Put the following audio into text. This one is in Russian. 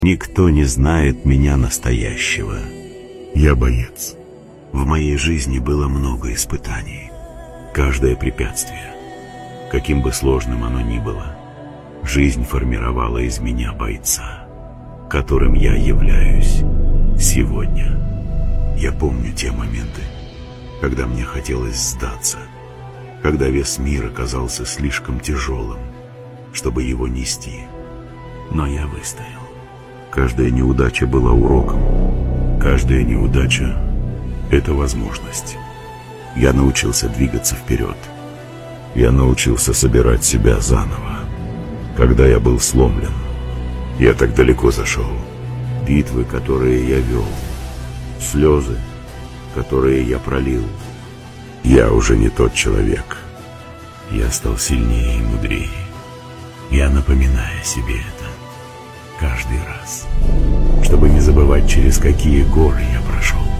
Никто не знает меня настоящего. Я боец. В моей жизни было много испытаний. Каждое препятствие, каким бы сложным оно ни было, жизнь формировала из меня бойца, которым я являюсь сегодня. Я помню те моменты, когда мне хотелось сдаться, когда вес мира казался слишком тяжелым, чтобы его нести. Но я выстоял. Каждая неудача была уроком. Каждая неудача — это возможность. Я научился двигаться вперед. Я научился собирать себя заново. Когда я был сломлен, я так далеко зашел. Битвы, которые я вел, слезы, которые я пролил. Я уже не тот человек. Я стал сильнее и мудрее. Я напоминаю себе это каждый раз, чтобы не забывать, через какие горы я прошел.